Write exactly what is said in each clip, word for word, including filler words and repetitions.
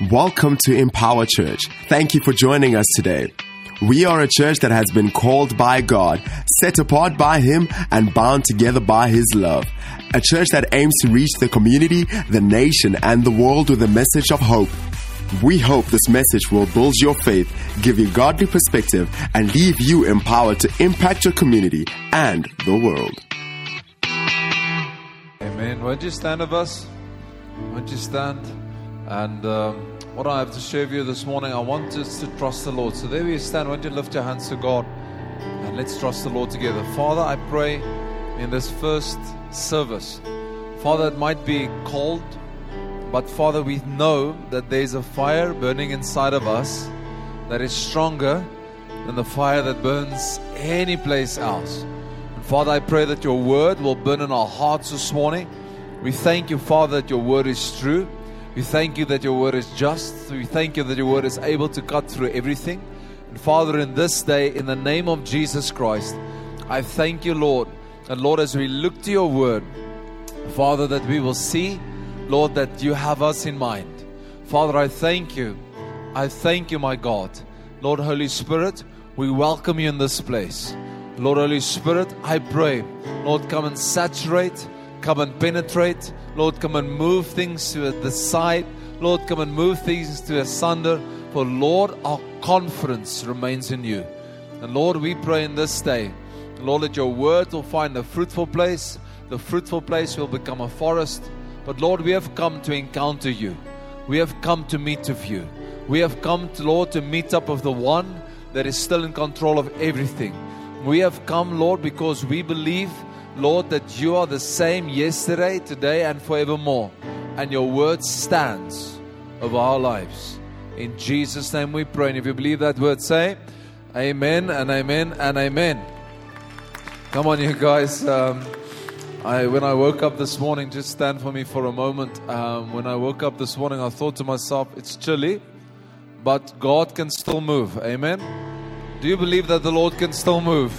Welcome to Empower Church. Thank you for joining us today. We are a church that has been called by God, set apart by Him, and bound together by His love. A church that aims to reach the community, the nation, and the world with a message of hope. We hope this message will build your faith, give you godly perspective, and leave you empowered to impact your community and the world. Amen. Won't you stand with us? Won't you stand? And um, what I have to share with you this morning, I want us to trust the Lord. So there we stand. Won't you lift your hands to God and let's trust the Lord together. Father, I pray in this first service, Father, it might be cold, but Father, we know that there's a fire burning inside of us that is stronger than the fire that burns any place else. And Father, I pray that your word will burn in our hearts this morning. We thank you, Father, that your word is true. We thank you that your word is just. We thank you that your word is able to cut through everything. And Father, in this day, in the name of Jesus Christ, I thank you, Lord. And Lord, as we look to your word, Father, that we will see, Lord, that you have us in mind. Father, I thank you. I thank you, my God. Lord, Holy Spirit, we welcome you in this place. Lord, Holy Spirit, I pray, Lord, come and saturate, come and penetrate. Lord, come and move things to the side. Lord, come and move things to asunder. For Lord, our confidence remains in you. And Lord, we pray in this day, Lord, that your word will find a fruitful place. The fruitful place will become a forest. But Lord, we have come to encounter you. We have come to meet with you. We have come, to, Lord, to meet up with the one that is still in control of everything. We have come, Lord, because we believe, Lord, that you are the same yesterday, today, and forevermore. And your word stands over our lives. In Jesus' name we pray. And if you believe that word, say amen and amen and amen. Come on, you guys. Um, I, when I woke up this morning, just stand for me for a moment. Um, when I woke up this morning, I thought to myself, it's chilly, but God can still move. Amen. Do you believe that the Lord can still move?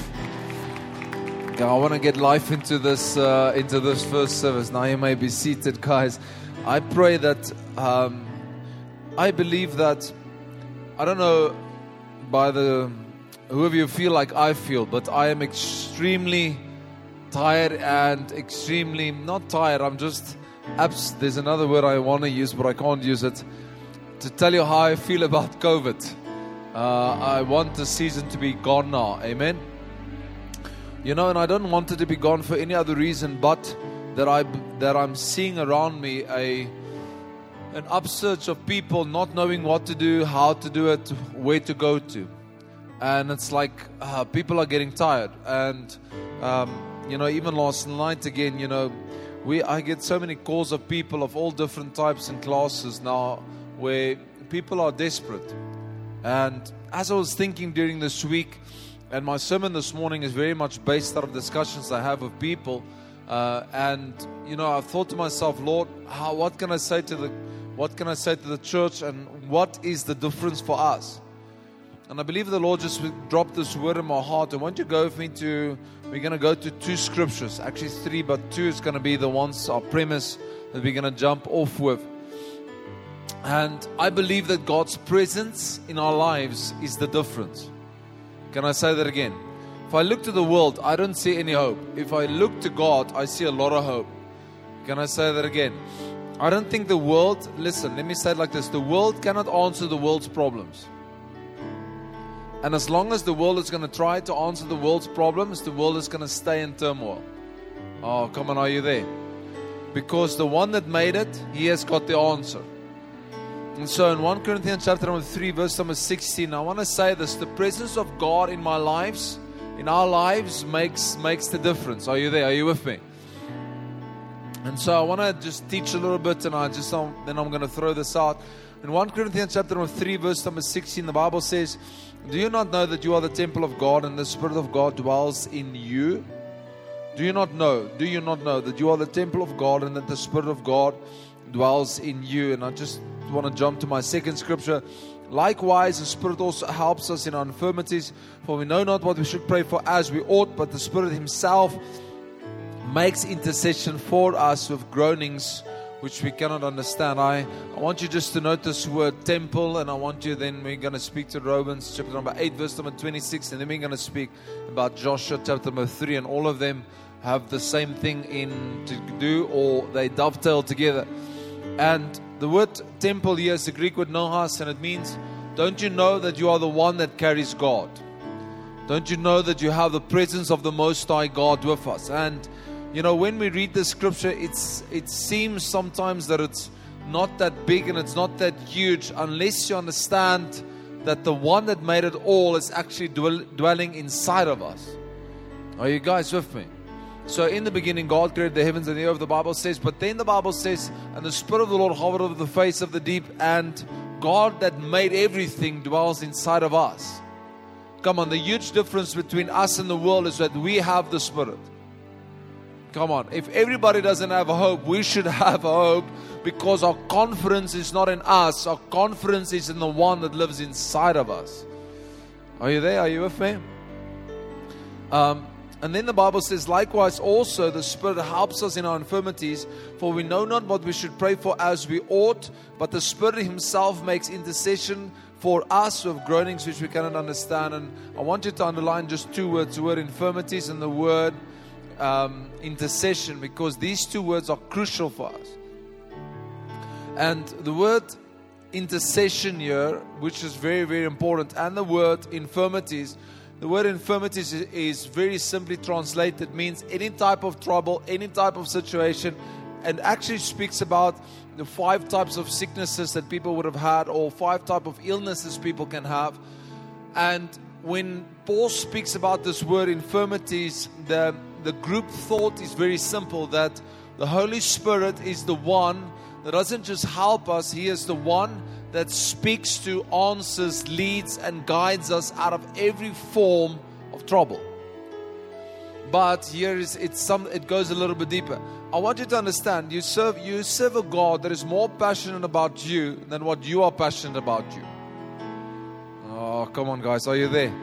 Okay, I want to get life into this uh, into this first service. Now you may be seated, guys. I pray that um, I believe that I don't know by the whoever you feel like I feel, but I am extremely tired and extremely not tired. I'm just abs- there's another word I want to use, but I can't use it to tell you how I feel about COVID. Uh, I want the season to be gone now. Amen. You know, and I don't want it to be gone for any other reason but that I that I'm seeing around me a an upsurge of people not knowing what to do, how to do it, where to go to, and it's like uh, people are getting tired. And um, you know, even last night again, you know, we I get so many calls of people of all different types and classes now, where people are desperate. And as I was thinking during this week. And my sermon this morning is very much based out of discussions I have with people. Uh, and, you know, I thought to myself, Lord, how, what can I say to the what can I say to the church, and what is the difference for us? And I believe the Lord just dropped this word in my heart. And won't you go with me to, we're going to go to two scriptures. Actually three, but two is going to be the ones, our premise, that we're going to jump off with. And I believe that God's presence in our lives is the difference. Can I say that again? If I look to the world, I don't see any hope. If I look to God, I see a lot of hope. Can I say that again? I don't think the world, listen, let me say it like this. The world cannot answer the world's problems. And as long as the world is going to try to answer the world's problems, the world is going to stay in turmoil. Oh, come on, are you there? Because the one that made it, he has got the answer. And so in First Corinthians chapter number three, verse number sixteen, I want to say this: the presence of God in my lives, in our lives, makes makes the difference. Are you there? Are you with me? And so I want to just teach a little bit, and I just um, then I'm going to throw this out. In First Corinthians chapter number three, verse number sixteen, the Bible says, "Do you not know that you are the temple of God, and the Spirit of God dwells in you? Do you not know? Do you not know that you are the temple of God, and that the Spirit of God dwells in you?" And I just want to jump to my second scripture. Likewise, the Spirit also helps us in our infirmities, for we know not what we should pray for as we ought, but the Spirit Himself makes intercession for us with groanings which we cannot understand. I, I want you just to note this word temple, and I want you then, we're going to speak to Romans chapter number eight, verse number twenty-six, and then we're going to speak about Joshua chapter number three, and all of them have the same thing in to do, or they dovetail together. And the word temple here is the Greek word nohas, and it means, don't you know that you are the one that carries God? Don't you know that you have the presence of the Most High God with us? And you know, when we read the scripture, it's it seems sometimes that it's not that big and it's not that huge unless you understand that the one that made it all is actually dwell, dwelling inside of us. Are you guys with me? So in the beginning, God created the heavens and the earth, the Bible says. But then the Bible says, and the Spirit of the Lord hovered over the face of the deep, and God that made everything dwells inside of us. Come on, the huge difference between us and the world is that we have the Spirit. Come on, if everybody doesn't have a hope, we should have a hope, because our confidence is not in us. Our confidence is in the one that lives inside of us. Are you there? Are you with me? Um, and then the Bible says, likewise also the Spirit helps us in our infirmities, for we know not what we should pray for as we ought, but the Spirit Himself makes intercession for us with groanings which we cannot understand. And I want you to underline just two words, the word infirmities and the word um, intercession, because these two words are crucial for us. And the word intercession here, which is very, very important, and the word infirmities, the word infirmities is, is very simply translated, means any type of trouble, any type of situation, and actually speaks about the five types of sicknesses that people would have had, or five types of illnesses people can have. And when Paul speaks about this word infirmities, the, the group thought is very simple, that the Holy Spirit is the one that doesn't just help us, He is the one that speaks to, answers, leads, and guides us out of every form of trouble. But here is it's some it goes a little bit deeper. I want you to understand, you serve you serve a God that is more passionate about you than what you are passionate about you. Oh, come on, guys, are you there?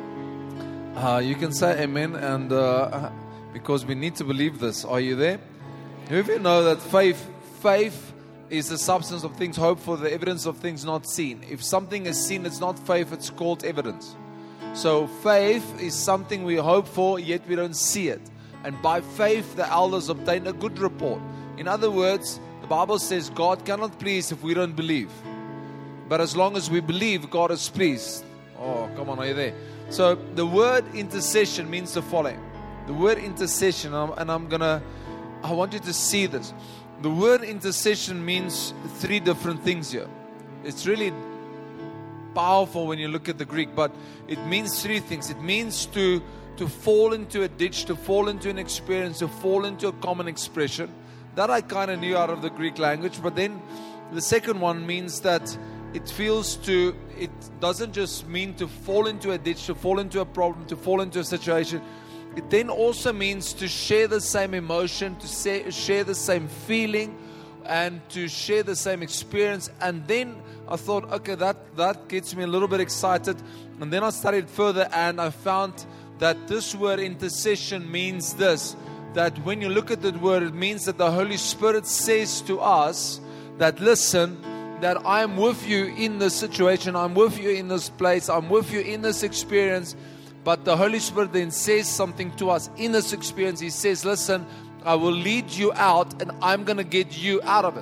Uh, you can say amen, and uh, because we need to believe this. Are you there? Do you know that faith, faith is the substance of things hoped for, the evidence of things not seen? If something is seen, it's not faith, it's called evidence. So faith is something we hope for, yet we don't see it. And by faith, the elders obtained a good report. In other words, the Bible says God cannot please if we don't believe. But as long as we believe, God is pleased. Oh, come on, are you there? So the word intercession means the following. The word intercession, and I'm going to, I want you to see this. The word intercession means three different things here. It's really powerful when you look at the Greek, but it means three things. It means to, to fall into a ditch, to fall into an experience, to fall into a common expression. That I kind of knew out of the Greek language. But then the second one means that it feels to, it doesn't just mean to fall into a ditch, to fall into a problem, to fall into a situation. It then also means to share the same emotion, to say, share the same feeling, and to share the same experience. And then I thought, okay, that, that gets me a little bit excited. And then I studied further, and I found that this word intercession means this, that when you look at the word, it means that the Holy Spirit says to us that, listen, that I am with you in this situation, I'm with you in this place, I'm with you in this experience. But the Holy Spirit then says something to us in this experience. He says, listen, I will lead you out, and I'm going to get you out of it.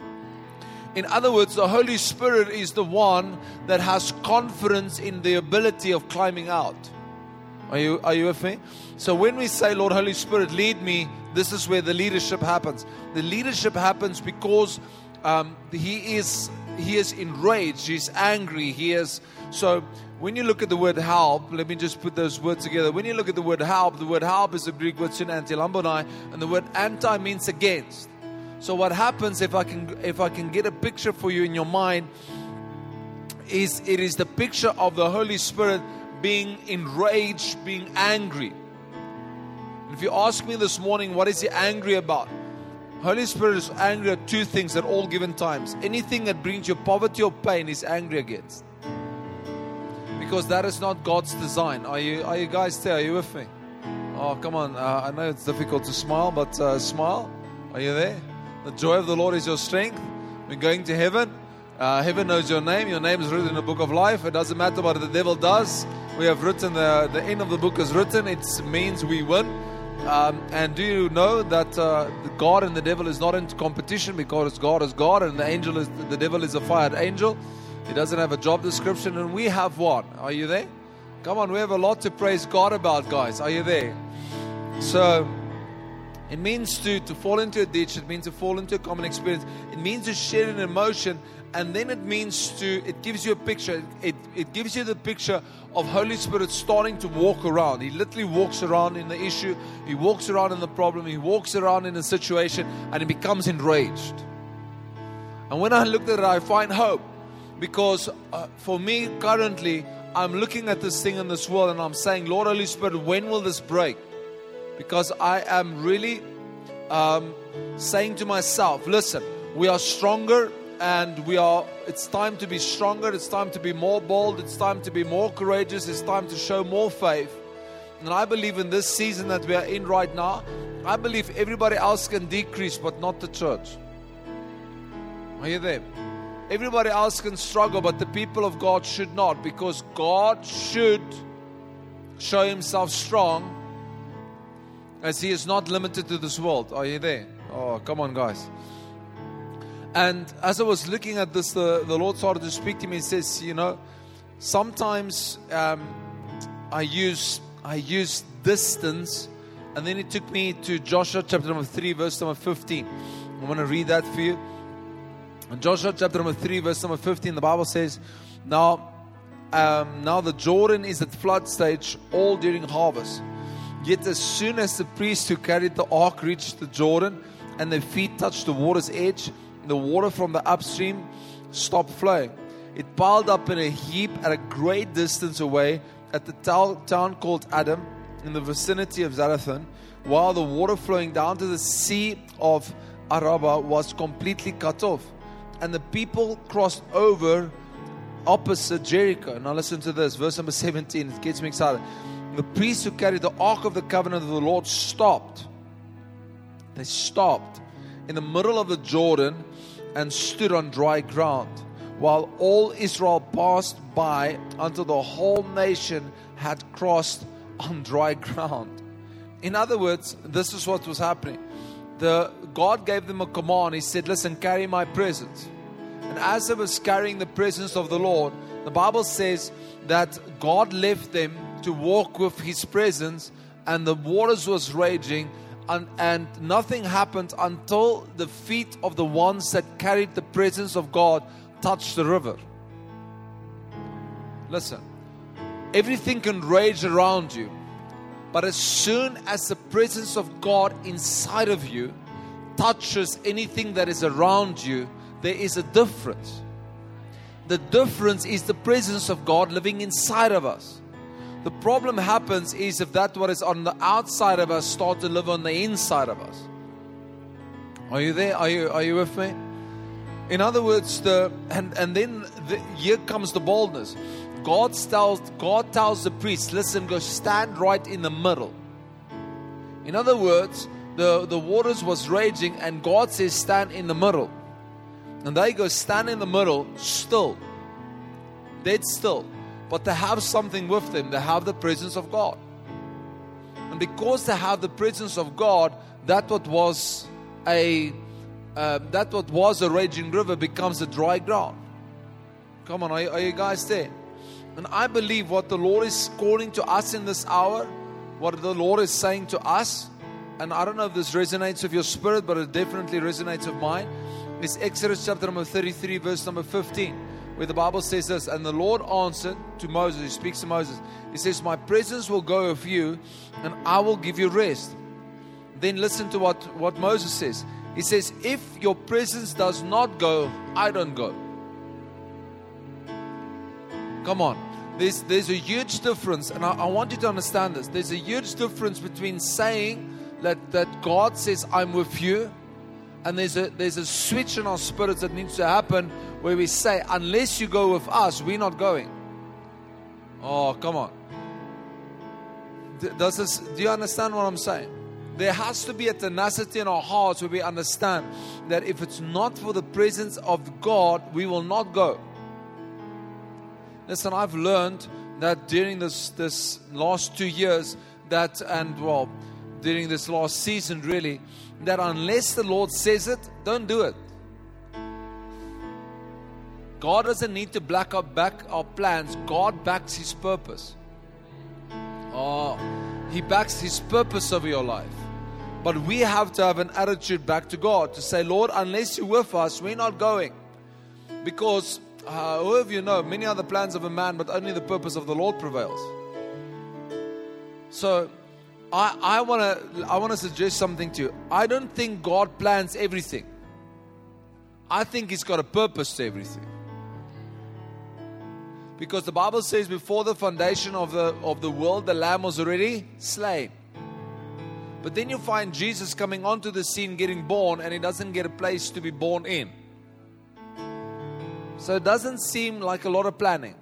In other words, the Holy Spirit is the one that has confidence in the ability of climbing out. Are you, are you with me? So when we say, Lord, Holy Spirit, lead me, this is where the leadership happens. The leadership happens because um, he is he is enraged, he's angry, he is... So when you look at the word help, let me just put those words together. When you look at the word help, the word help is the Greek word synantilambonai, and the word anti means against. So what happens, if I can if I can get a picture for you in your mind, is it is the picture of the Holy Spirit being enraged, being angry. If you ask me this morning, what is he angry about? Holy Spirit is angry at two things at all given times. Anything that brings you poverty or pain is angry against. Because that is not God's design. Are you are you guys there? Are you with me? Oh, come on. Uh, I know it's difficult to smile, but uh, smile. Are you there? The joy of the Lord is your strength. We're going to heaven. Uh, heaven knows your name. Your name is written in the book of life. It doesn't matter what the devil does. We have written, the, the end of the book is written. It means we win. Um, and do you know that uh, God and the devil is not into competition, because God is God and the angel is the devil is a fired angel. He doesn't have a job description, and we have one. Are you there? Come on, we have a lot to praise God about, guys. Are you there? So it means to, to fall into a ditch. It means to fall into a common experience. It means to share an emotion. And then it means to, it gives you a picture. It, it gives you the picture of Holy Spirit starting to walk around. He literally walks around in the issue. He walks around in the problem. He walks around in the situation, and he becomes enraged. And when I look at it, I find hope. Because uh, for me currently, I'm looking at this thing in this world, and I'm saying, Lord, Holy Spirit, when will this break? Because I am really um, saying to myself, listen, we are stronger. And we are, it's time to be stronger. It's time to be more bold. It's time to be more courageous. It's time to show more faith. And I believe in this season that we are in right now, I believe everybody else can decrease, but not the church. Are you there? Everybody else can struggle, but the people of God should not, because God should show Himself strong, as He is not limited to this world. Are you there? Oh, come on, guys. And as I was looking at this, the, the Lord started to speak to me. He says, you know, sometimes um, I use I use distance. And then He took me to Joshua chapter number three, verse number fifteen. I want to read that for you. In Joshua chapter number three, verse number fifteen, the Bible says, Now, um, now the Jordan is at flood stage all during harvest. Yet as soon as the priest who carried the ark reached the Jordan and their feet touched the water's edge, the water from the upstream stopped flowing. It piled up in a heap at a great distance away at the town called Adam, in the vicinity of Zarethan, while the water flowing down to the sea of Araba was completely cut off. And the people crossed over opposite Jericho. Now listen to this, verse number seventeen. It gets me excited. The priests who carried the ark of the covenant of the Lord stopped. They stopped in the middle of the Jordan and stood on dry ground, while all Israel passed by until the whole nation had crossed on dry ground. In other words, this is what was happening. The God gave them a command. He said, listen, carry my presence. And as they was carrying the presence of the Lord, the Bible says that God left them to walk with His presence, and the waters was raging. And, and nothing happened until the feet of the ones that carried the presence of God touched the river. Listen, everything can rage around you, but as soon as the presence of God inside of you touches anything that is around you, there is a difference. The difference is the presence of God living inside of us. The problem happens is if that what is on the outside of us start to live on the inside of us. Are you there? Are you are you with me? In other words, the and and then the, here comes the boldness. God tells God tells the priest, listen, go stand right in the middle. In other words, the the waters was raging, and God says stand in the middle. And they go stand in the middle, still, dead still. But they have something with them. They have the presence of God. And because they have the presence of God, that what was a uh, that what was a raging river becomes a dry ground. Come on, are you, are you guys there? And I believe what the Lord is calling to us in this hour, what the Lord is saying to us, and I don't know if this resonates with your spirit, but it definitely resonates with mine, is Exodus chapter number thirty-three, verse number fifteen. Where the Bible says this, and the Lord answered to Moses, He speaks to Moses, He says, my presence will go with you, and I will give you rest. Then listen to what, what Moses says. He says, if your presence does not go, I don't go. Come on. There's, there's a huge difference, and I, I want you to understand this. There's a huge difference between saying that, that God says, I'm with you, and there's a there's a switch in our spirits that needs to happen where we say, unless you go with us, we're not going. Oh, come on. Does this, do you understand what I'm saying? there has to be a tenacity in our hearts where we understand that if it's not for the presence of God, we will not go. Listen, I've learned that during this, this last two years, that and well, during this last season really, that unless the Lord says it, don't do it. God doesn't need to back up back our plans. God backs His purpose. Oh, He backs His purpose over your life. But we have to have an attitude back to God to say, Lord, unless you're with us, we're not going. Because uh, who of you know, many are the plans of a man, but only the purpose of the Lord prevails. So I, I want to I want to suggest something to you. I don't think God plans everything. I think He's got a purpose to everything. Because the Bible says before the foundation of the of the world, the Lamb was already slain. But then you find Jesus coming onto the scene, getting born, and He doesn't get a place to be born in. So it doesn't seem like a lot of planning.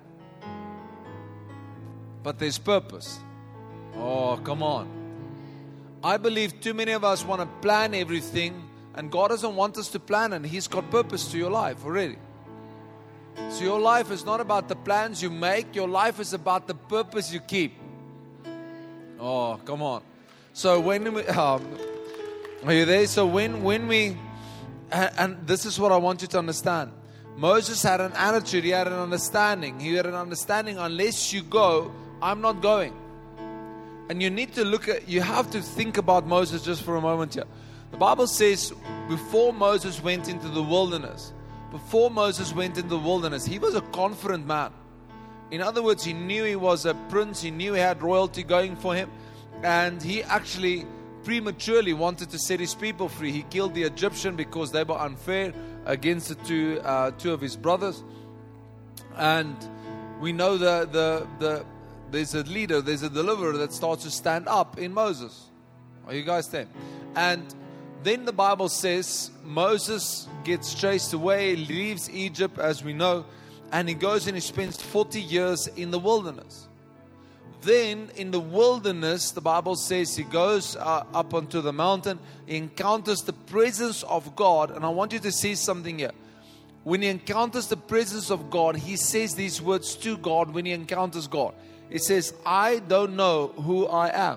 But there's purpose. Oh, come on. I believe too many of us want to plan everything, and God doesn't want us to plan, and He's got purpose to your life already. So your life is not about the plans you make. Your life is about the purpose you keep. Oh, come on. So when we, um, are you there? So when, when we, and, and this is what I want you to understand. Moses had an attitude, he had an understanding. He had an understanding, unless you go, I'm not going. And you need to look at, you have to think about Moses just for a moment here. The Bible says, before Moses went into the wilderness, before Moses went into the wilderness, he was a confident man. In other words, he knew he was a prince, he knew he had royalty going for him. And he actually prematurely wanted to set his people free. He killed the Egyptian because they were unfair against the two, uh, two of his brothers. And we know the, the, the, there's a leader, there's a deliverer that starts to stand up in Moses. Are you guys there? And then the Bible says Moses gets chased away, leaves Egypt as we know, and he goes and he spends forty years in the wilderness. Then in the wilderness, the Bible says he goes uh, up onto the mountain, he encounters the presence of God. And I want you to see something here. When he encounters the presence of God, he says these words to God when he encounters God. He says, I don't know who I am.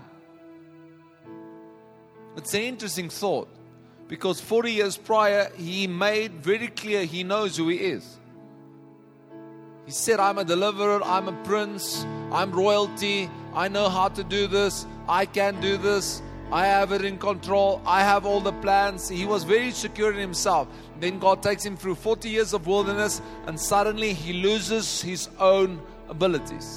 It's an interesting thought, because forty years prior, he made very clear he knows who he is. He said, I'm a deliverer, I'm a prince, I'm royalty, I know how to do this, I can do this, I have it in control, I have all the plans. He was very secure in himself. Then God takes him through forty years of wilderness, and suddenly he loses his own abilities.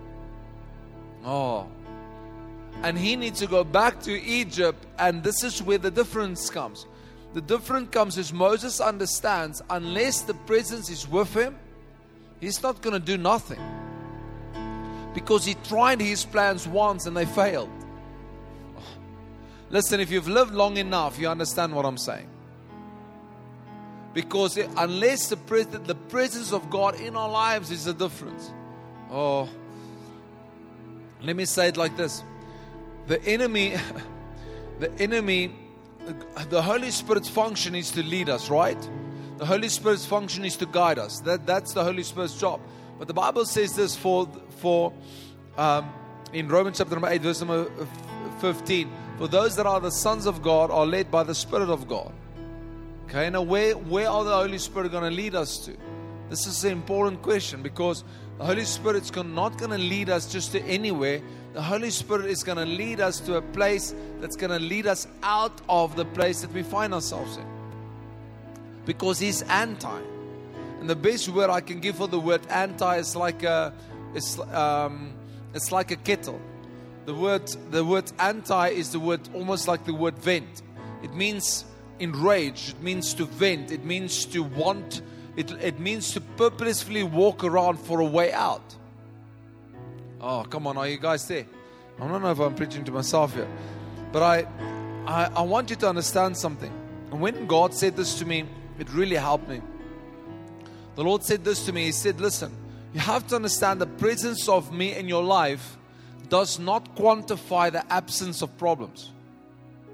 Oh. And he needs to go back to Egypt, and this is where the difference comes. The difference comes is Moses understands, unless the presence is with him, he's not going to do nothing. Because he tried his plans once and they failed. Listen, if you've lived long enough, you understand what I'm saying. Because unless the, pres- the presence of God in our lives is the difference. Oh, let me say it like this. The enemy, the enemy, the Holy Spirit's function is to lead us, right? The Holy Spirit's function is to guide us. That, that's the Holy Spirit's job. But the Bible says this for, for um, in Romans chapter number eight, verse number fifteen. For those that are the sons of God are led by the Spirit of God. Okay, now where, where are the Holy Spirit going to lead us to? This is an important question, because the Holy Spirit's not going to lead us just to anywhere. The Holy Spirit is going to lead us to a place that's going to lead us out of the place that we find ourselves in. Because He's anti. And the best word I can give for the word anti is like a, it's, um, it's like a kettle. The word, the word anti is the word almost like the word vent. It means enrage. It means to vent. It means to want. It, it means to purposefully walk around for a way out. Oh, come on, are you guys there? I don't know if I'm preaching to myself here. But I, I, I want you to understand something. And when God said this to me, it really helped me. The Lord said this to me. He said, listen, you have to understand the presence of me in your life does not quantify the absence of problems.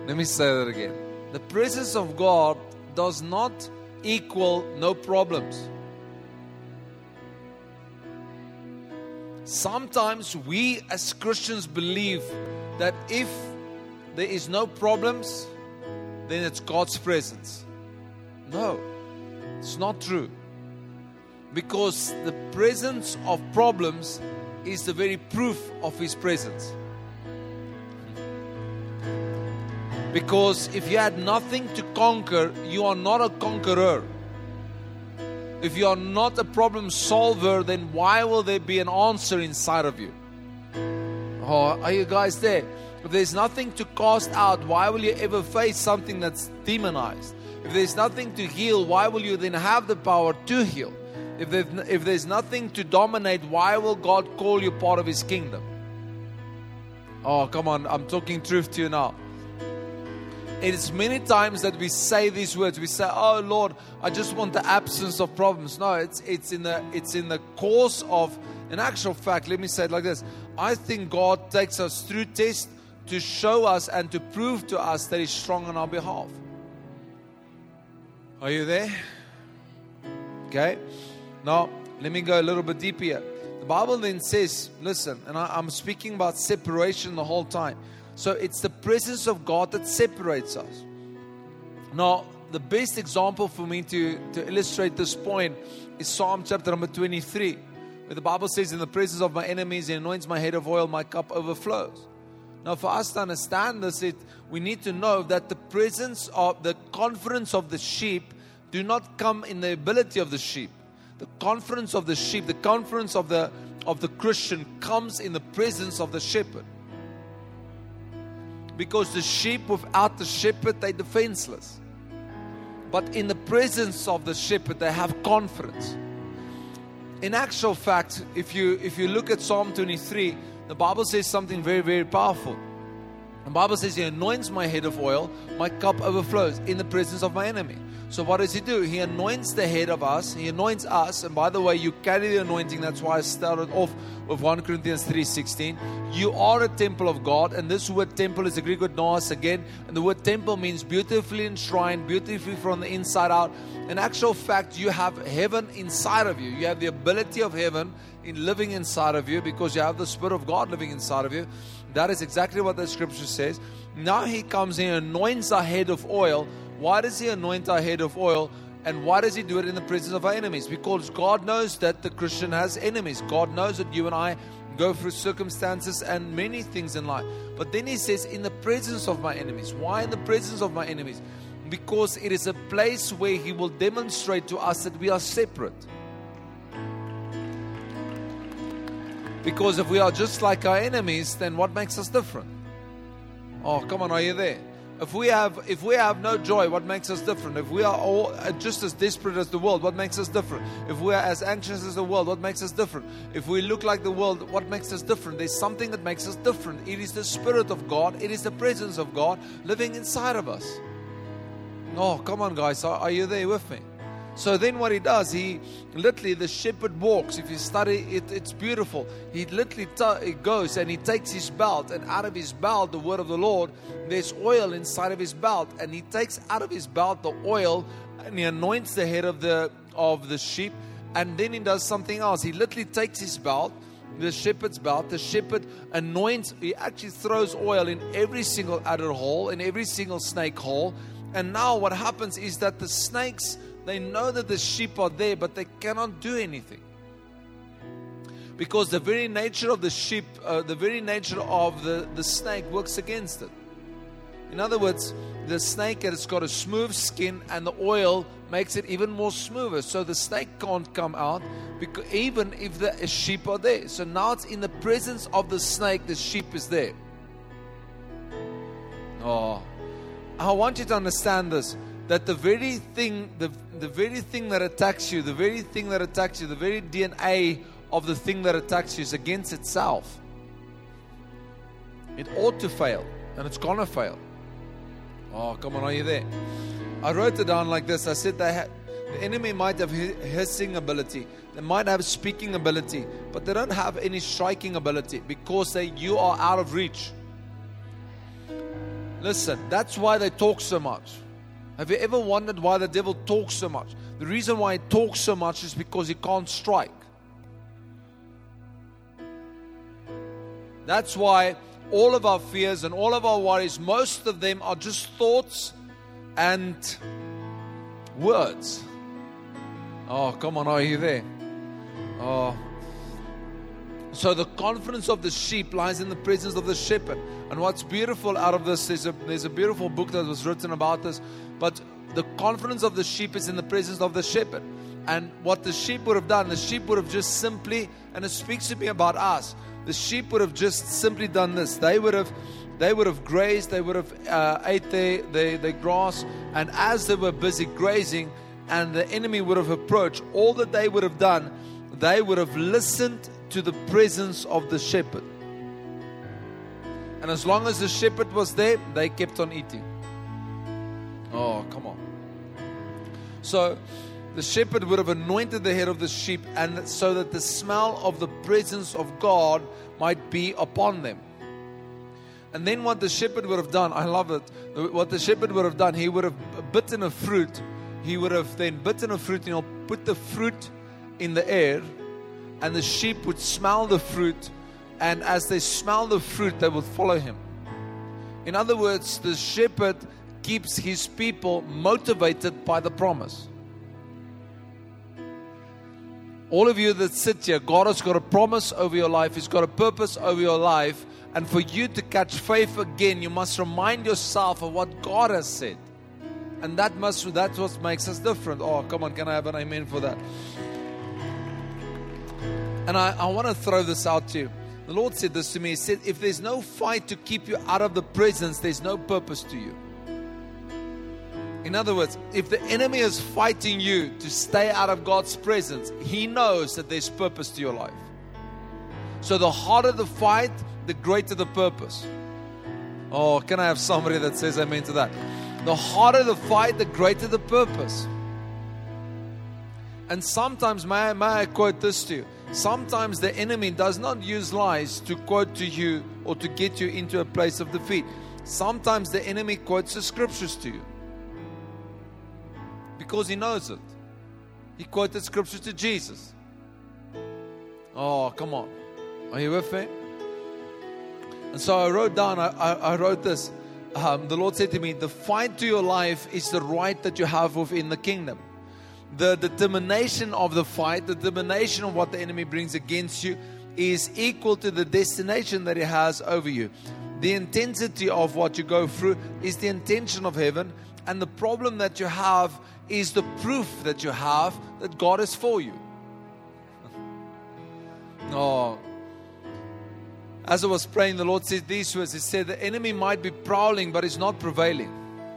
Let me say that again. The presence of God does not equal no problems. Sometimes we as Christians believe that if there is no problems, then it's God's presence. No, it's not true. Because the presence of problems is the very proof of His presence. Because if you had nothing to conquer, you are not a conqueror. If you are not a problem solver, then why will there be an answer inside of you? Oh, are you guys there? If there's nothing to cast out, why will you ever face something that's demonized? If there's nothing to heal, why will you then have the power to heal? If there's, if there's nothing to dominate, why will God call you part of His kingdom? Oh, come on, I'm talking truth to you now. It is many times that we say these words. We say, "Oh Lord, I just want the absence of problems." No, it's it's in the it's in the course of. In actual fact, let me say it like this: I think God takes us through tests to show us and to prove to us that He's strong on our behalf. Are you there? Okay. Now, let me go a little bit deeper here. The Bible then says, listen, and I, I'm speaking about separation the whole time. So it's the presence of God that separates us. Now, the best example for me to, to illustrate this point is Psalm chapter number twenty-three, where the Bible says, "In the presence of my enemies, He anoints my head of oil, my cup overflows." Now, for us to understand this, it, we need to know that the presence of the confidence of the sheep do not come in the ability of the sheep. The confidence of the sheep, the confidence of the of the Christian comes in the presence of the shepherd. Because the sheep without the shepherd, they're defenseless. But in the presence of the shepherd, they have confidence. In actual fact, if you if you look at Psalm twenty-three, the Bible says something very, very powerful. The Bible says, "He anoints my head of oil, my cup overflows in the presence of my enemy." So what does He do? He anoints the head of us. He anoints us. And by the way, you carry the anointing. That's why I started off with First Corinthians three sixteen. You are a temple of God. And this word temple is the Greek word noos again. And the word temple means beautifully enshrined, beautifully from the inside out. In actual fact, you have heaven inside of you. You have the ability of heaven in living inside of you because you have the Spirit of God living inside of you. That is exactly what the scripture says. Now He comes in and anoints our head of oil. Why does He anoint our head of oil? And why does He do it in the presence of our enemies? Because God knows that the Christian has enemies. God knows that you and I go through circumstances and many things in life. But then He says, in the presence of my enemies. Why in the presence of my enemies? Because it is a place where He will demonstrate to us that we are separate. Because if we are just like our enemies, then what makes us different? Oh, come on, are you there? If we have if we have no joy, what makes us different? If we are all just as desperate as the world, what makes us different? If we are as anxious as the world, what makes us different? If we look like the world, what makes us different? There's something that makes us different. It is the Spirit of God. It is the presence of God living inside of us. Oh, come on, guys. Are, are you there with me? So then what He does, He literally, the shepherd walks. If you study it, it's beautiful. He literally t- goes and He takes His belt, and out of His belt, the word of the Lord, there's oil inside of His belt, and He takes out of His belt the oil and He anoints the head of the of the sheep, and then He does something else. He literally takes His belt, the shepherd's belt, the shepherd anoints, He actually throws oil in every single adder hole, in every single snake hole, and now what happens is that the snakes, they know that the sheep are there, but they cannot do anything. Because the very nature of the sheep, uh, the very nature of the, the snake works against it. In other words, the snake has got a smooth skin and the oil makes it even more smoother. So the snake can't come out, because even if the sheep are there. So now it's in the presence of the snake, the sheep is there. Oh, I want you to understand this. That the very thing, the, the very thing that attacks you, the very thing that attacks you, the very D N A of the thing that attacks you is against itself. It ought to fail, and it's gonna fail. Oh, come on, are you there? I wrote it down like this. I said they ha- the enemy might have hissing ability, they might have speaking ability, but they don't have any striking ability because they, you are out of reach. Listen, that's why they talk so much. Have you ever wondered why the devil talks so much? The reason why he talks so much is because he can't strike. That's why all of our fears and all of our worries, most of them are just thoughts and words. Oh, come on, are you there? Oh. So the confidence of the sheep lies in the presence of the shepherd. And what's beautiful out of this, there's a, there's a beautiful book that was written about this. But the confidence of the sheep is in the presence of the shepherd. And what the sheep would have done, the sheep would have just simply, and it speaks to me about us, the sheep would have just simply done this. They would have they would have grazed, they would have uh, ate their, their, their grass. And as they were busy grazing and the enemy would have approached, all that they would have done, they would have listened to the presence of the shepherd. And as long as the shepherd was there, they kept on eating. Oh, come on. So the shepherd would have anointed the head of the sheep, and so that the smell of the presence of God might be upon them. And then what the shepherd would have done, I love it. What the shepherd would have done, he would have bitten a fruit. He would have then bitten a fruit, and he'll put the fruit in the air, and the sheep would smell the fruit, and as they smell the fruit, they would follow him. In other words, the shepherd keeps his people motivated by the promise. All of you that sit here, God has got a promise over your life. He's got a purpose over your life. And for you to catch faith again, you must remind yourself of what God has said. And that must, that's what makes us different. Oh, come on, can I have an amen for that? And I, I want to throw this out to you. The Lord said this to me. He said, if there's no fight to keep you out of the presence, there's no purpose to you. In other words, if the enemy is fighting you to stay out of God's presence, he knows that there's purpose to your life. So the harder the fight, the greater the purpose. Oh, can I have somebody that says amen to that? The harder the fight, the greater the purpose. And sometimes, may I, may I quote this to you? Sometimes the enemy does not use lies to quote to you or to get you into a place of defeat. Sometimes the enemy quotes the scriptures to you. Because he knows it. He quoted scripture to Jesus. Oh, come on. Are you with me? And so I wrote down, I, I, I wrote this. Um, the Lord said to me, the fight to your life is the right that you have within the kingdom. The determination of the fight, the determination of what the enemy brings against you is equal to the destination that he has over you. The intensity of what you go through is the intention of heaven. And the problem that you have is the proof that you have that God is for you. Oh. As I was praying, the Lord said these words. He said, the enemy might be prowling, but he's not prevailing.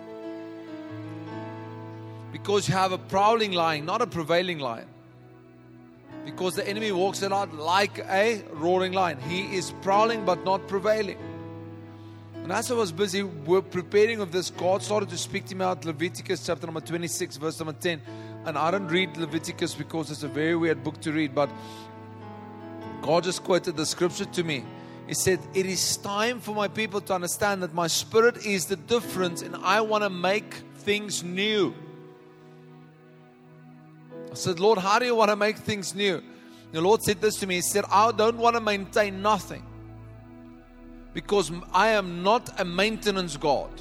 Because you have a prowling lion, not a prevailing lion. Because the enemy walks around like a roaring lion. He is prowling, but not prevailing. And as I was busy preparing of this, God started to speak to me about Leviticus chapter number twenty-six, verse number ten. And I don't read Leviticus because it's a very weird book to read. But God just quoted the scripture to me. He said, it is time for my people to understand that my spirit is the difference and I want to make things new. I said, Lord, how do you want to make things new? The Lord said this to me. He said, I don't want to maintain nothing. Because I am not a maintenance God.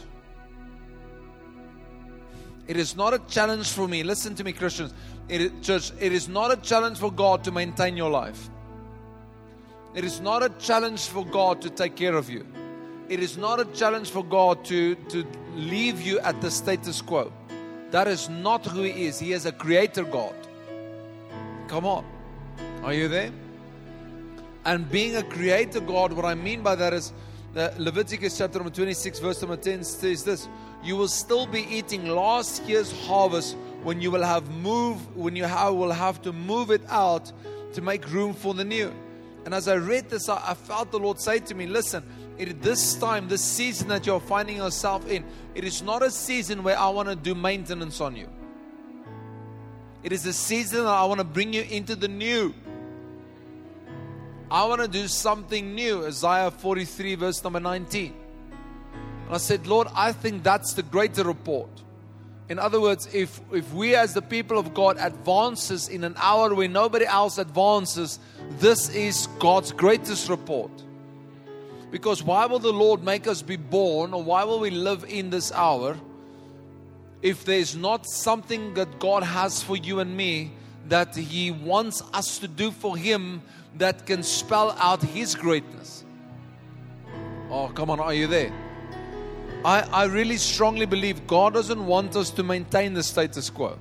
It is not a challenge for me. Listen to me, Christians. It, church, it is not a challenge for God to maintain your life. It is not a challenge for God to take care of you. It is not a challenge for God to, to leave you at the status quo. That is not who He is. He is a creator God. Come on. Are you there? And being a creator God, what I mean by that is that Leviticus chapter number twenty-six, verse number ten says this. You will still be eating last year's harvest when you will have move, when you have, will have to move it out to make room for the new. And as I read this, I, I felt the Lord say to me, listen, it, this time, this season that you're finding yourself in, it is not a season where I want to do maintenance on you. It is a season that I want to bring you into the new. I want to do something new. Isaiah forty-three, verse number nineteen. And I said, Lord, I think that's the greater report. In other words, if, if we as the people of God advances in an hour where nobody else advances, this is God's greatest report. Because why will the Lord make us be born, or why will we live in this hour if there's not something that God has for you and me that He wants us to do for Him that can spell out His greatness? Oh, come on, are you there? I, I really strongly believe God doesn't want us to maintain the status quo.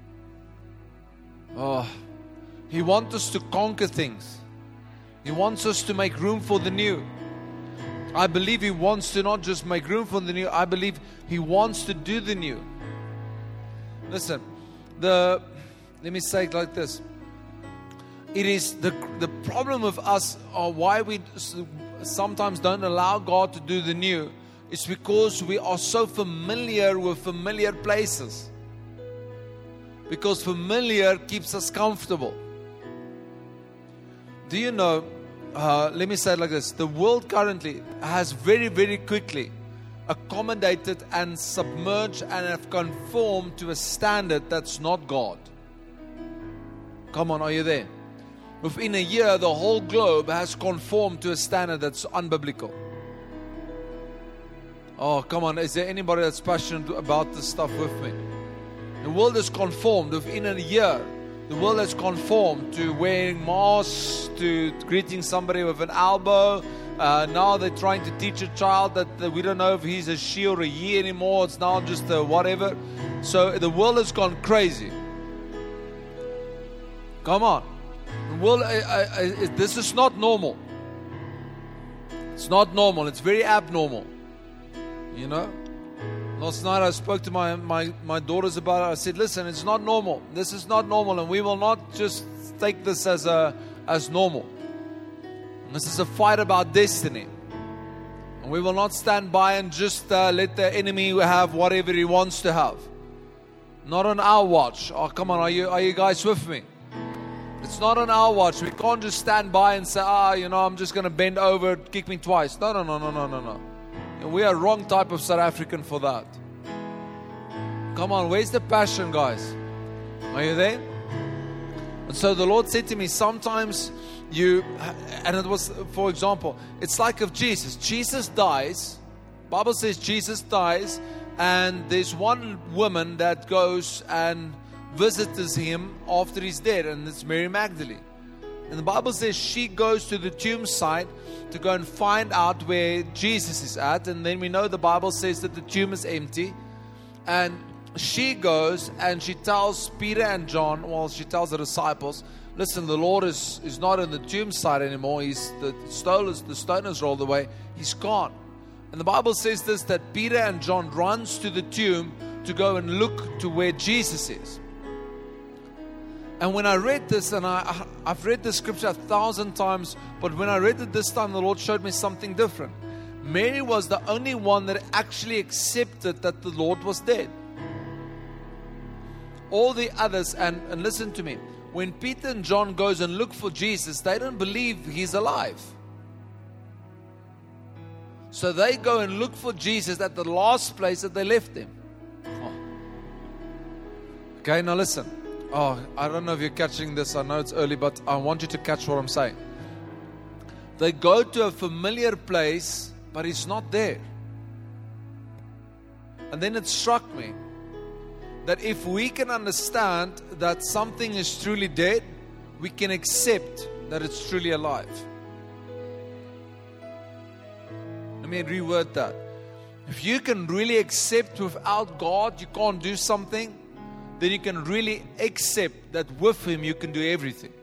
Oh, He wants us to conquer things. He wants us to make room for the new. I believe He wants to not just make room for the new, I believe He wants to do the new. Listen, the let me say it like this. It is the, the problem of us, or why we sometimes don't allow God to do the new, it's because we are so familiar with familiar places. Because familiar keeps us comfortable. Do you know, uh, let me say it like this. The world currently has very, very quickly accommodated and submerged and have conformed to a standard that's not God. Come on, are you there? Within a year, the whole globe has conformed to a standard that's unbiblical. Oh, come on. Is there anybody that's passionate about this stuff with me? The world is conformed within a year. The world has conformed to wearing masks, to greeting somebody with an elbow. Uh, now they're trying to teach a child that, that we don't know if he's a she or a he anymore. It's now just a whatever. So the world has gone crazy. Come on. The world, I, I, I, this is not normal. It's not normal. It's very abnormal. You know, last night I spoke to my, my, my daughters about it. I said, listen, it's not normal. This is not normal, and we will not just take this as a as normal. And this is a fight about destiny. And we will not stand by and just uh, let the enemy have whatever he wants to have. Not on our watch. Oh, come on, are you are you guys with me? It's not on our watch. We can't just stand by and say, ah, you know, I'm just going to bend over, kick me twice. No, no, no, no, no, no, no. We are wrong type of South African for that. Come on, where's the passion, guys? Are you there? And so the Lord said to me, sometimes you, and it was, for example, it's like of Jesus. Jesus dies. Bible says Jesus dies, and there's one woman that goes and visits him after he's dead, and it's Mary Magdalene. And the Bible says she goes to the tomb site to go and find out where Jesus is at. And then we know the Bible says that the tomb is empty. And she goes and she tells Peter and John, well, she tells the disciples, listen, the Lord is, is not in the tomb site anymore. He's the stone is, the stone is rolled away. He's gone. And the Bible says this, that Peter and John runs to the tomb to go and look to where Jesus is. And when I read this, and I, I've read the scripture a thousand times, but when I read it this time, the Lord showed me something different. Mary was the only one that actually accepted that the Lord was dead. All the others, and, and listen to me, when Peter and John goes and look for Jesus, they don't believe He's alive. So they go and look for Jesus at the last place that they left Him. Oh. Okay, now listen. Oh, I don't know if you're catching this. I know it's early, but I want you to catch what I'm saying. They go to a familiar place, but He's not there. And then it struck me that if we can understand that something is truly dead, we can accept that it's truly alive. Let me reword that. If you can really accept without God you can't do something, then you can really accept that with Him you can do everything.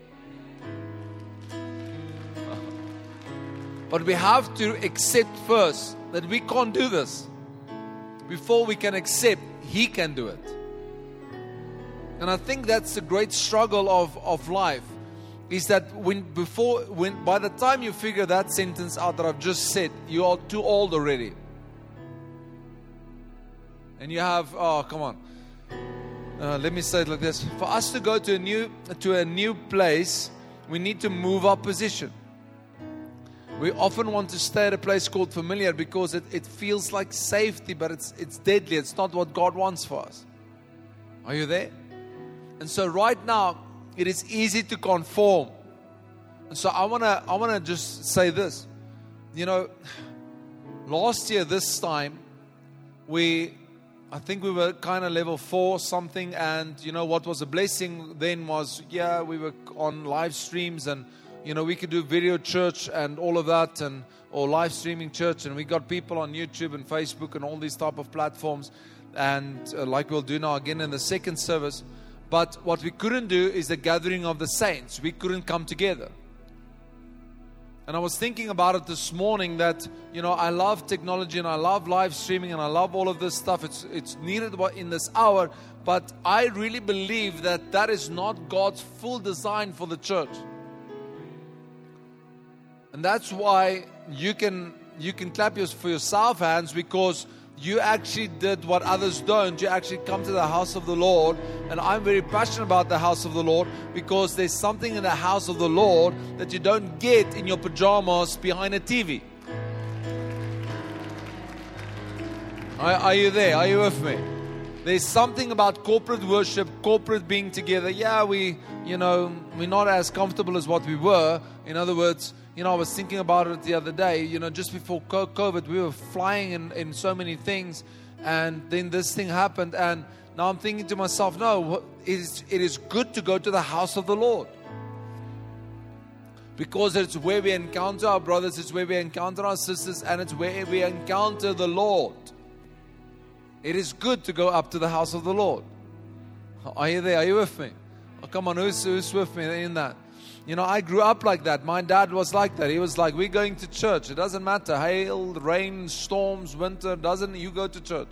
But we have to accept first that we can't do this before we can accept He can do it. And I think that's the great struggle of, of life, is that when before when by the time you figure that sentence out that I've just said, you are too old already. And you have, oh come on. Uh, let me say it like this. For us to go to a new to a new place, we need to move our position. We often want to stay at a place called familiar because it, it feels like safety, but it's it's deadly. It's not what God wants for us. Are you there? And so right now, it is easy to conform. And so I wanna I wanna just say this. You know, last year this time, we I think we were kind of level four something, and you know what was a blessing then was yeah we were on live streams, and you know we could do video church and all of that, and or live streaming church, and we got people on YouTube and Facebook and all these type of platforms, and uh, like we'll do now again in the second service. But what we couldn't do is the gathering of the saints. We couldn't come together. And I was thinking about it this morning that, you know, I love technology and I love live streaming and I love all of this stuff. It's it's needed in this hour. But I really believe that that is not God's full design for the church. And that's why you can you can clap your, for yourself hands, because you actually did what others don't. You actually come to the house of the Lord. And I'm very passionate about the house of the Lord, because there's something in the house of the Lord that you don't get in your pajamas behind a T V. Are, are you there? Are you with me? There's something about corporate worship, corporate being together. Yeah, we, you know, we're not as comfortable as what we were. In other words, you know, I was thinking about it the other day, you know, just before COVID, we were flying in, in so many things, and then this thing happened, and now I'm thinking to myself, no, it is, it is good to go to the house of the Lord, because it's where we encounter our brothers, it's where we encounter our sisters, and it's where we encounter the Lord. It is good to go up to the house of the Lord. Are you there? Are you with me? Oh, come on, who's, who's with me in that? You know, I grew up like that. My dad was like that. He was like, we're going to church. It doesn't matter. Hail, rain, storms, winter. Doesn't, you go to church.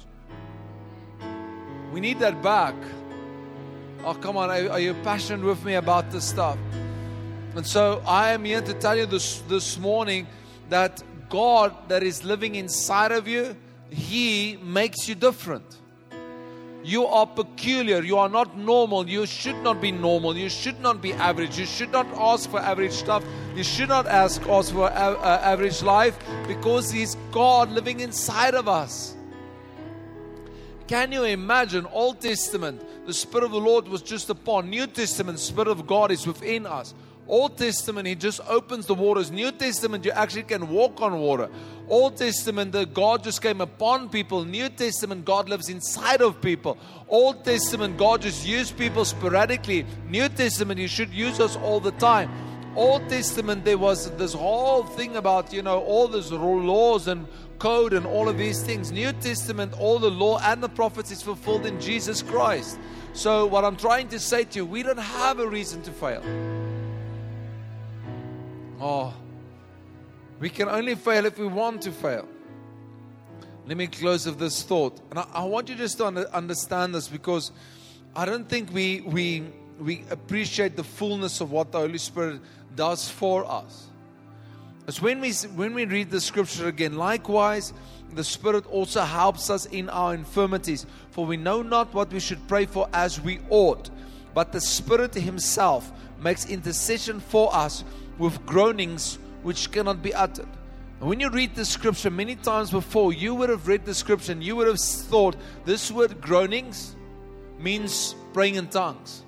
We need that back. Oh, come on. Are, are you passionate with me about this stuff? And so I am here to tell you this, this morning that God that is living inside of you, He makes you different. You are peculiar. You are not normal. You should not be normal. You should not be average. You should not ask for average stuff. You should not ask, ask for a, uh, average life, because He's God living inside of us. Can you imagine? Old Testament, the Spirit of the Lord was just upon. New Testament, Spirit of God is within us. Old Testament, He just opens the waters. New Testament, you actually can walk on water. Old Testament, the God just came upon people. New Testament, God lives inside of people. Old Testament, God just used people sporadically. New Testament, He should use us all the time. Old Testament, there was this whole thing about, you know, all these laws and code and all of these things. New Testament, all the law and the prophets is fulfilled in Jesus Christ. So what I'm trying to say to you, we don't have a reason to fail. Oh, we can only fail if we want to fail. Let me close with this thought. And I, I want you just to under, understand this, because I don't think we, we, we appreciate the fullness of what the Holy Spirit does for us. It's when we, when we read the scripture again, likewise, the Spirit also helps us in our infirmities. For we know not what we should pray for as we ought, but the Spirit Himself makes intercession for us with groanings which cannot be uttered. And when you read the scripture, many times before, you would have read the scripture and you would have thought this word groanings means praying in tongues.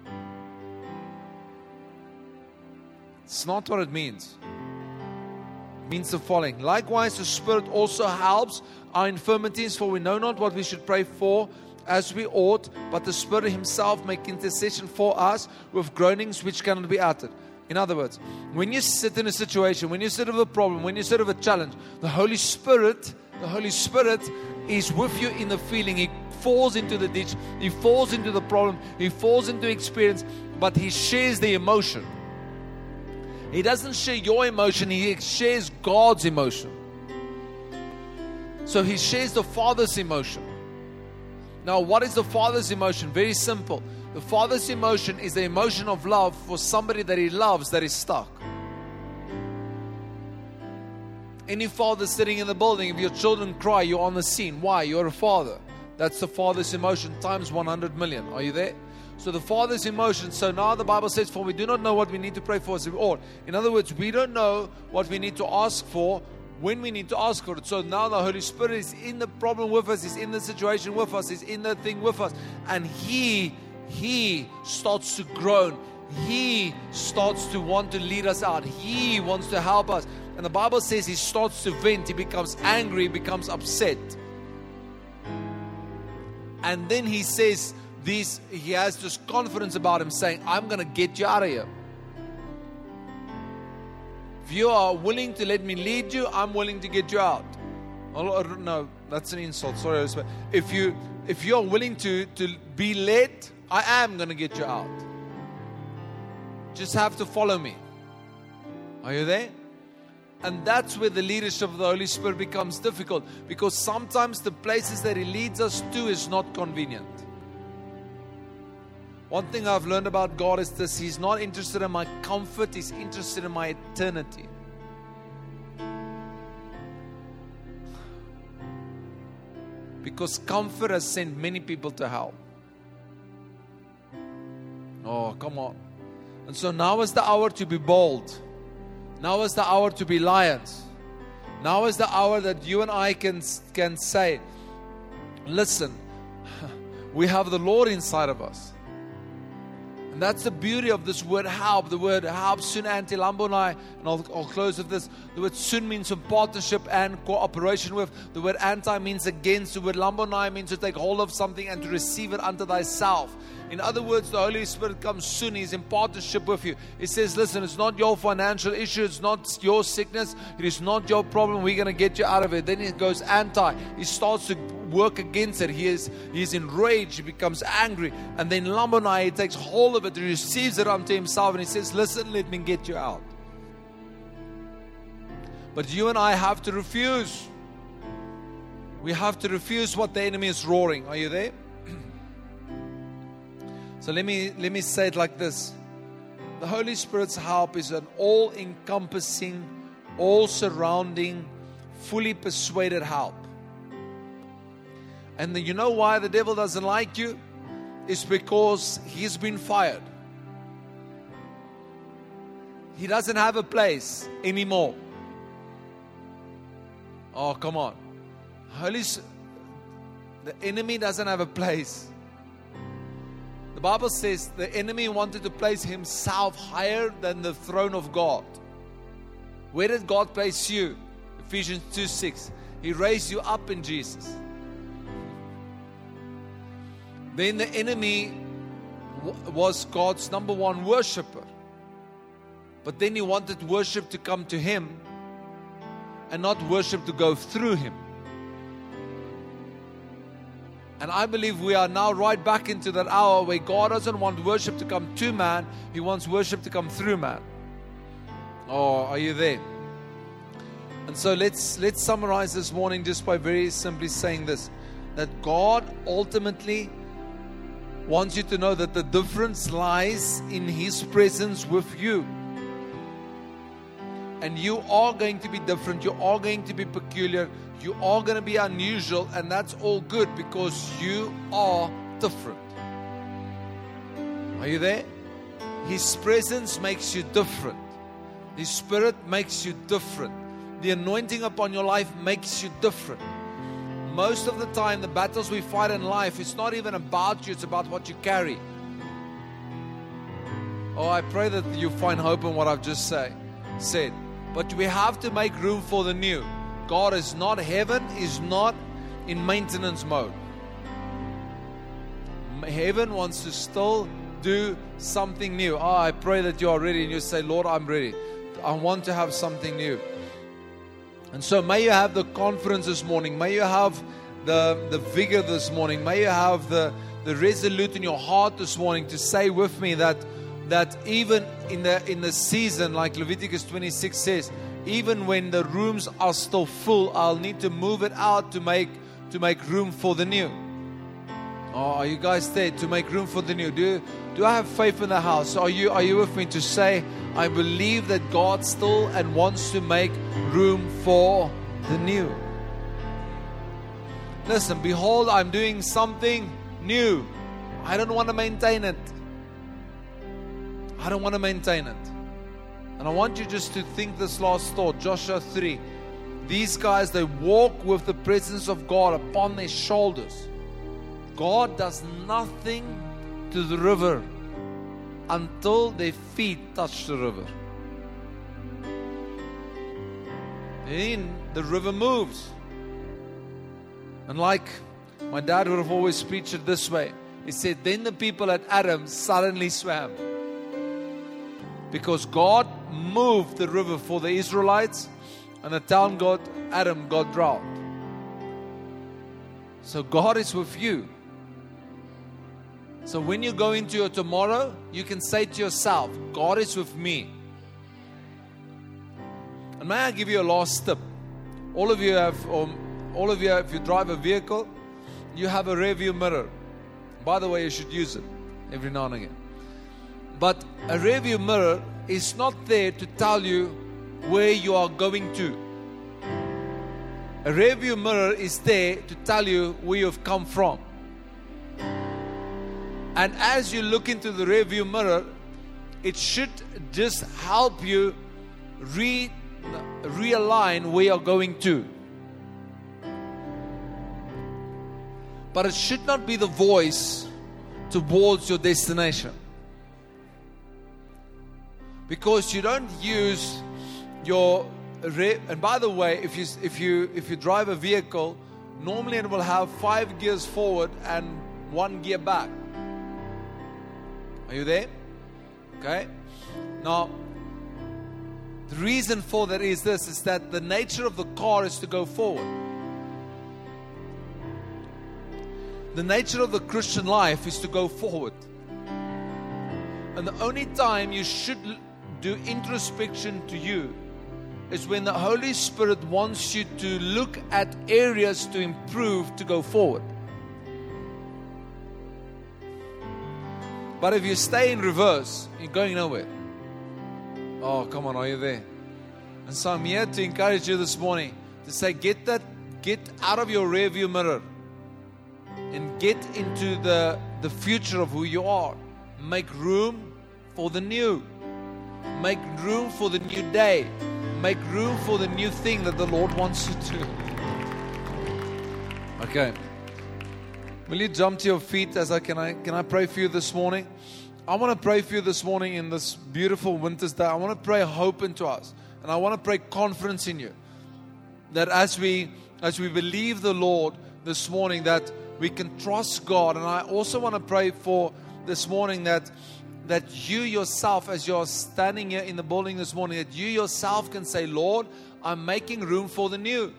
It's not what it means. It means the following. Likewise, the Spirit also helps our infirmities, for we know not what we should pray for as we ought, but the Spirit Himself makes intercession for us with groanings which cannot be uttered. In other words, when you sit in a situation, when you sit with a problem, when you sit with a challenge, the Holy Spirit, the Holy Spirit is with you in the feeling. He falls into the ditch, He falls into the problem, He falls into experience, but He shares the emotion. He doesn't share your emotion, He shares God's emotion. So He shares the Father's emotion. Now, what is the Father's emotion? Very simple. The Father's emotion is the emotion of love for somebody that He loves that is stuck. Any father sitting in the building, if your children cry, you're on the scene. Why? You're a father. That's the Father's emotion times one hundred million. Are you there? So the Father's emotion. So now the Bible says, for we do not know what we need to pray for as we ought. In other words, we don't know what we need to ask for when we need to ask for it. So now the Holy Spirit is in the problem with us. He's in the situation with us. He's in the thing with us. And He, He starts to groan. He starts to want to lead us out. He wants to help us. And the Bible says He starts to vent. He becomes angry. He becomes upset. And then He says this, He has this confidence about Him saying, I'm going to get you out of here. If you are willing to let me lead you, I'm willing to get you out. Oh, no, that's an insult. Sorry. If you if you are willing to, to be led, I am going to get you out. Just have to follow me. Are you there? And that's where the leadership of the Holy Spirit becomes difficult, because sometimes the places that He leads us to is not convenient. One thing I've learned about God is this: He's not interested in my comfort, He's interested in my eternity. Because comfort has sent many people to hell. Oh, come on. And so now is the hour to be bold. Now is the hour to be lions. Now is the hour that you and I can, can say, listen, we have the Lord inside of us. And that's the beauty of this word help. The word help, sun anti lambonai. And I'll, I'll close with this. The word sun means in partnership and cooperation with. The word anti means against. The word lambonai means to take hold of something and to receive it unto thyself. In other words, the Holy Spirit comes soon. He's in partnership with you. He says, listen, it's not your financial issue. It's not your sickness. It is not your problem. We're going to get you out of it. Then he goes anti. He starts to work against it. He is, he is enraged. He becomes angry. And then lambonai, he takes hold of it. He receives it unto himself. And he says, listen, let me get you out. But you and I have to refuse. We have to refuse what the enemy is roaring. Are you there? So let me let me say it like this. The Holy Spirit's help is an all-encompassing, all-surrounding, fully persuaded help. And the, you know why the devil doesn't like you? It's because he's been fired. He doesn't have a place anymore. Oh, come on. Holy, the enemy doesn't have a place. The Bible says the enemy wanted to place himself higher than the throne of God. Where did God place you? Ephesians two six. He raised you up in Jesus. Then the enemy was God's number one worshiper. But then he wanted worship to come to him and not worship to go through him. And I believe we are now right back into that hour where God doesn't want worship to come to man. He wants worship to come through man. Oh, are you there? And so let's let's summarize this morning just by very simply saying this. That God ultimately wants you to know that the difference lies in His presence with you. And you are going to be different. You are going to be peculiar. You are going to be unusual. And that's all good because you are different. Are you there? His presence makes you different. His Spirit makes you different. The anointing upon your life makes you different. Most of the time, the battles we fight in life, it's not even about you. It's about what you carry. Oh, I pray that you find hope in what I've just say, said. But we have to make room for the new. God is not, heaven is not in maintenance mode. Heaven wants to still do something new. Oh, I pray that you are ready and you say, Lord, I'm ready. I want to have something new. And so may you have the confidence this morning. May you have the, the vigor this morning. May you have the, the resolute in your heart this morning to say with me that that even in the in the season, like Leviticus twenty-six says, even when the rooms are still full, I'll need to move it out to make to make room for the new. Oh, are you guys there? To make room for the new. Do do I have faith in the house? Are you are you with me to say, I believe that God still and wants to make room for the new? Listen, behold, I'm doing something new. I don't want to maintain it. I don't want to maintain it. And I want you just to think this last thought. Joshua three. These guys, they walk with the presence of God upon their shoulders. God does nothing to the river until their feet touch the river. Then the river moves. And like my dad would have always preached it this way. He said, then the people at Adam suddenly swam. Because God moved the river for the Israelites, and the town got, Adam got drowned. So God is with you. So when you go into your tomorrow, you can say to yourself, God is with me. And may I give you a last tip? All of you have, or all of you, if you drive a vehicle, you have a rear view mirror. By the way, you should use it every now and again. But a rear view mirror is not there to tell you where you are going to. A rear view mirror is there to tell you where you've come from. And as you look into the rear view mirror, it should just help you re, realign where you're going to. But it should not be the voice towards your destination. Because you don't use your rear, and by the way, if you if you if you drive a vehicle, normally it will have five gears forward and one gear back. Are you there? Okay. Now, the reason for that is this, is that the nature of the car is to go forward. The nature of the Christian life is to go forward. And the only time you should do introspection to you is when the Holy Spirit wants you to look at areas to improve, to go forward. But if you stay in reverse, you're going nowhere. Oh, come on, are you there? And so I'm here to encourage you this morning to say, get that, get out of your rear view mirror and get into the, the future of who you are. Make room for the new. Make room for the new day. Make room for the new thing that the Lord wants you to do. Okay. Will you jump to your feet as I can I can I pray for you this morning? I want to pray for you this morning in this beautiful winter's day. I want to pray hope into us. And I want to pray confidence in you. That as we as we believe the Lord this morning, that we can trust God. And I also want to pray for this morning that that you yourself, as you're standing here in the building this morning, that you yourself can say, Lord, I'm making room for the new.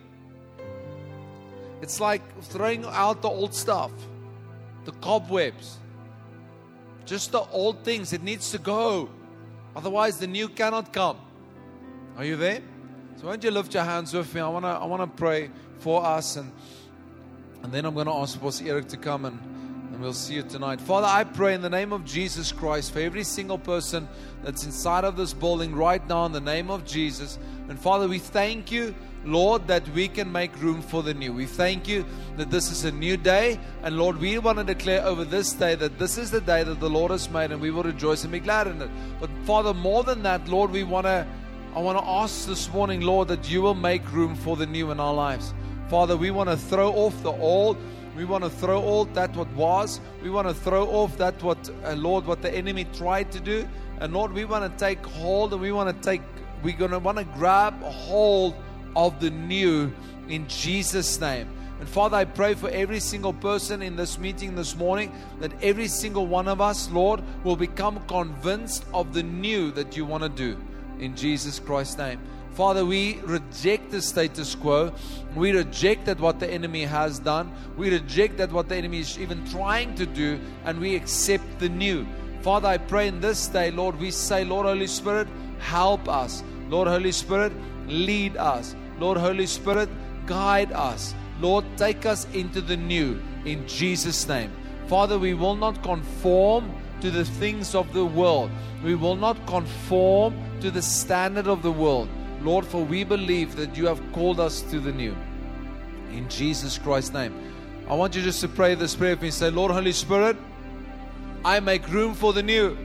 It's like throwing out the old stuff, the cobwebs, just the old things. It needs to go. Otherwise, the new cannot come. Are you there? So why don't you lift your hands with me? I want to I want to pray for us, and and then I'm going to ask Pastor Eric to come, and, and we'll see you tonight. Father, I pray in the name of Jesus Christ for every single person that's inside of this building right now in the name of Jesus. And Father, we thank you, Lord, that we can make room for the new. We thank you that this is a new day. And Lord, we want to declare over this day that this is the day that the Lord has made, and we will rejoice and be glad in it. But Father, more than that, Lord, we want to, I want to ask this morning, Lord, that you will make room for the new in our lives. Father, we want to throw off the old. We want to throw all that what was. We want to throw off that what, uh, Lord, what the enemy tried to do. And Lord, we want to take hold, and we want to take, we're going to want to grab a hold of the new in Jesus' name. And Father, I pray for every single person in this meeting this morning, that every single one of us, Lord, will become convinced of the new that you want to do in Jesus Christ's name. Father, we reject the status quo. We reject that what the enemy has done. We reject that what the enemy is even trying to do, and we accept the new. Father, I pray in this day, Lord, we say, Lord, Holy Spirit, help us. Lord, Holy Spirit, lead us. Lord, Holy Spirit, guide us. Lord, take us into the new in Jesus' name. Father, we will not conform to the things of the world. We will not conform to the standard of the world. Lord, for we believe that you have called us to the new. In Jesus Christ's name. I want you just to pray this prayer with me. Say, Lord Holy Spirit, I make room for the new.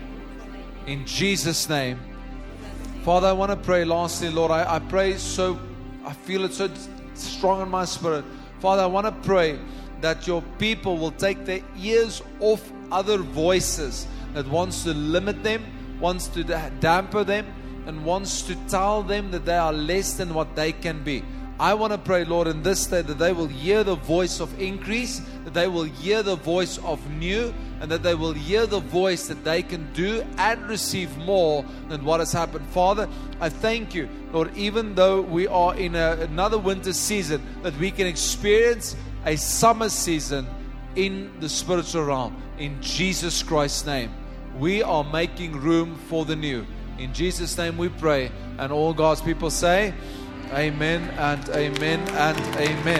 In Jesus' name. Father, I want to pray lastly, Lord. I, I pray so, I feel it so strong in my spirit. Father, I want to pray that your people will take their ears off other voices that wants to limit them, wants to damper them, and wants to tell them that they are less than what they can be. I want to pray, Lord, in this day that they will hear the voice of increase, that they will hear the voice of new, and that they will hear the voice that they can do and receive more than what has happened. Father, I thank you, Lord, even though we are in a, another winter season, that we can experience a summer season in the spiritual realm. In Jesus Christ's name, we are making room for the new. In Jesus' name we pray. And all God's people say, amen and amen and amen.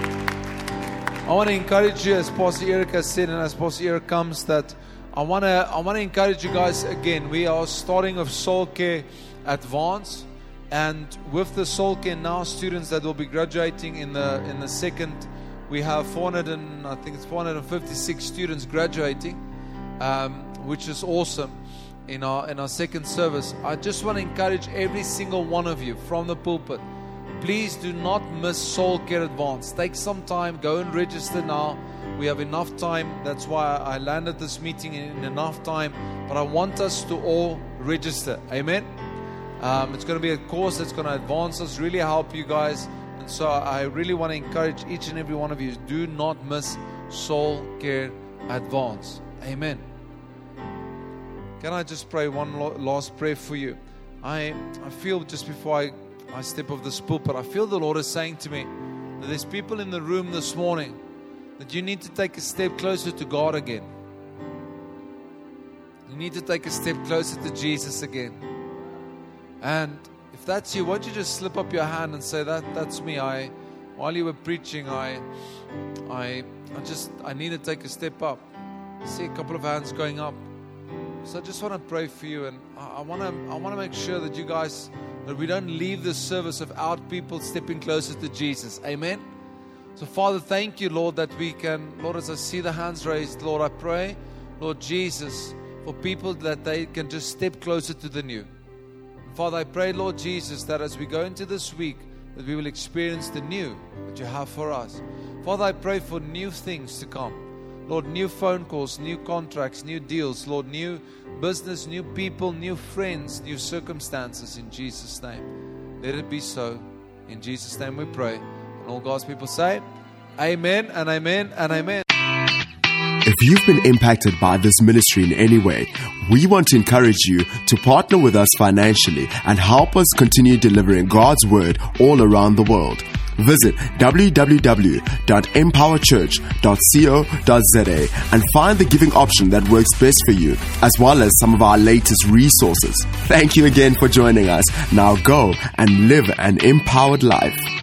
I want to encourage you, as Pastor Erica said, and as Pastor Eric comes, that I want to I want to encourage you guys again. We are starting with Soul Care Advanced, and with the Soul Care Now students that will be graduating in the in the second, we have four hundred and I think it's four hundred fifty-six students graduating, um, which is awesome. In our in our second service, I just want to encourage every single one of you from the pulpit. Please do not miss Soul Care Advanced. Take some time, go and register now. We have enough time. That's why I landed this meeting in enough time. But I want us to all register. Amen. Um, it's going to be a course that's going to advance us, really help you guys. And so I really want to encourage each and every one of you, do not miss Soul Care Advanced. Amen. Can I just pray one last prayer for you? I I feel just before I, I step off this pulpit, I feel the Lord is saying to me that there's people in the room this morning that you need to take a step closer to God again. You need to take a step closer to Jesus again. And if that's you, why don't you just slip up your hand and say, that that's me. I while you were preaching, I I I just I need to take a step up. I see a couple of hands going up. So I just want to pray for you, and I want to I want to make sure that you guys, that we don't leave this service without people stepping closer to Jesus. Amen. So Father, thank you, Lord, that we can, Lord, as I see the hands raised, Lord, I pray, Lord Jesus, for people that they can just step closer to the new. Father, I pray, Lord Jesus, that as we go into this week, that we will experience the new that you have for us. Father, I pray for new things to come. Lord, new phone calls, new contracts, new deals. Lord, new business, new people, new friends, new circumstances in Jesus' name. Let it be so. In Jesus' name we pray. And all God's people say, amen and amen and amen. If you've been impacted by this ministry in any way, we want to encourage you to partner with us financially and help us continue delivering God's word all around the world. Visit w w w dot empower church dot co dot z a and find the giving option that works best for you, as well as some of our latest resources. Thank you again for joining us. Now go and live an empowered life.